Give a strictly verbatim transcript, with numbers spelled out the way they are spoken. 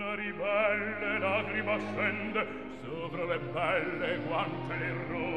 ribelle lagrima scende sopra le belle guance le rose